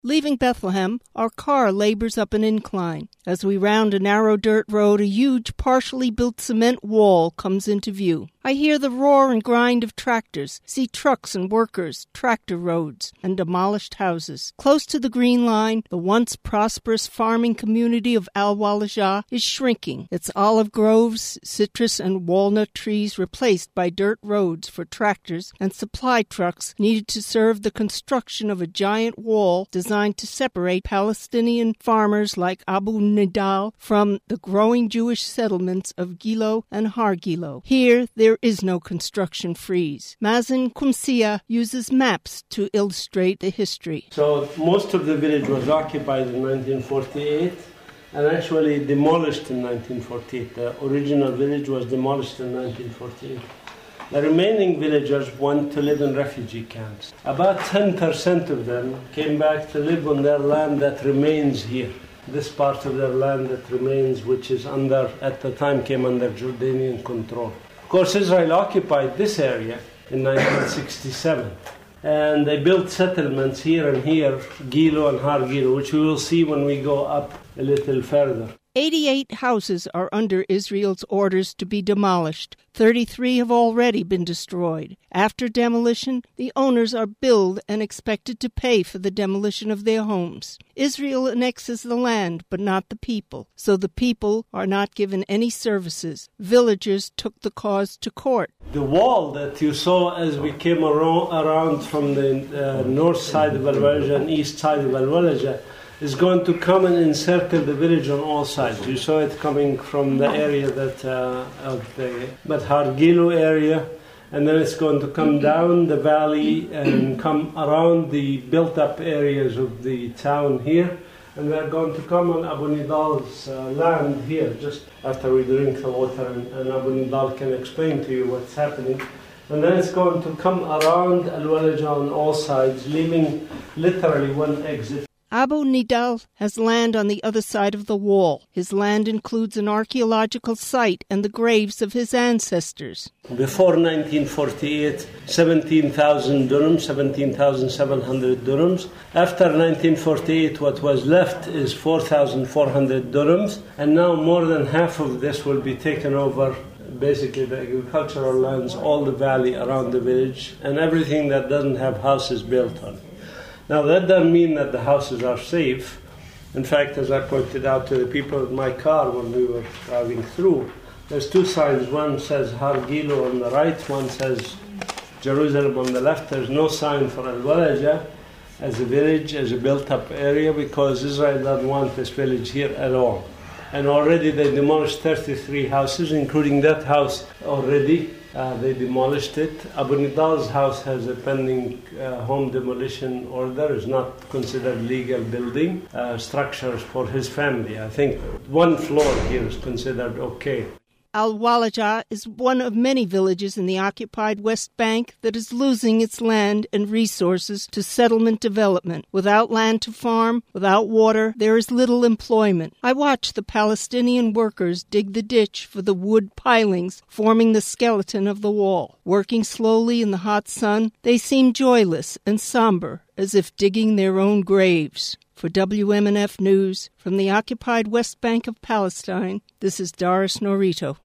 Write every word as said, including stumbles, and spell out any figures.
Leaving Bethlehem, our car labors up an incline. As we round a narrow dirt road, a huge, partially built cement wall comes into view. I hear the roar and grind of tractors, see trucks and workers, tractor roads, and demolished houses. Close to the Green Line, the once prosperous farming community of Al-Walajah is shrinking, its olive groves, citrus and walnut trees replaced by dirt roads for tractors and supply trucks needed to serve the construction of a giant wall designed to separate Palestinian farmers like Abu Nidal from the growing Jewish settlements of Gilo and Har Gilo. Here, there is no construction freeze. Mazen Kumsia uses maps to illustrate the history. So most of the village was occupied in nineteen forty-eight and actually demolished in nineteen forty-eight. The original village was demolished in nineteen forty-eight. The remaining villagers went to live in refugee camps. About ten percent of them came back to live on their land that remains here. This part of their land that remains, which is under, at the time came under Jordanian control. Of course, Israel occupied this area in nineteen sixty-seven. And they built settlements here and here, Gilo and Har Gilo, which we will see when we go up a little further. eighty-eight houses are under Israel's orders to be demolished. thirty-three have already been destroyed. After demolition, the owners are billed and expected to pay for the demolition of their homes. Israel annexes the land, but not the people, so the people are not given any services. Villagers took the cause to court. The wall that you saw as we came around, around from the uh, north side of Al-Walajah and east side of Al-Walajah is going to come and encircle the village on all sides. You saw it coming from the area that uh, of the but Har Gilo area, and then it's going to come down the valley and come around the built-up areas of the town here, and they're going to come on Abu Nidal's uh, land here, just after we drink the water, and, and Abu Nidal can explain to you what's happening. And then it's going to come around Al-Walajah on all sides, leaving literally one exit. Abu Nidal has land on the other side of the wall. His land includes an archaeological site and the graves of his ancestors. Before nineteen forty-eight, seventeen thousand dirhams, seventeen thousand seven hundred dirhams. After nineteen forty-eight, what was left is four thousand four hundred dirhams. And now more than half of this will be taken over, basically the agricultural lands, all the valley around the village, and everything that doesn't have houses built on. Now, that doesn't mean that the houses are safe. In fact, as I pointed out to the people in my car when we were driving through, there's two signs. One says Har Gilo on the right, one says Jerusalem on the left. There's no sign for Al-Walajah as a village, as a built-up area, because Israel doesn't want this village here at all. And already they demolished thirty-three houses, including that house already. Uh, they demolished it. Abu Nidal's house has a pending uh, home demolition order. It's not considered legal building. Uh, structures for his family. I think one floor here is considered okay. Al-Walajah is one of many villages in the occupied West Bank that is losing its land and resources to settlement development. Without land to farm, without water, there is little employment. I watch the Palestinian workers dig the ditch for the wood pilings forming the skeleton of the wall. Working slowly in the hot sun, they seem joyless and somber, as if digging their own graves. For W M N F News, from the occupied West Bank of Palestine, this is Doris Norito.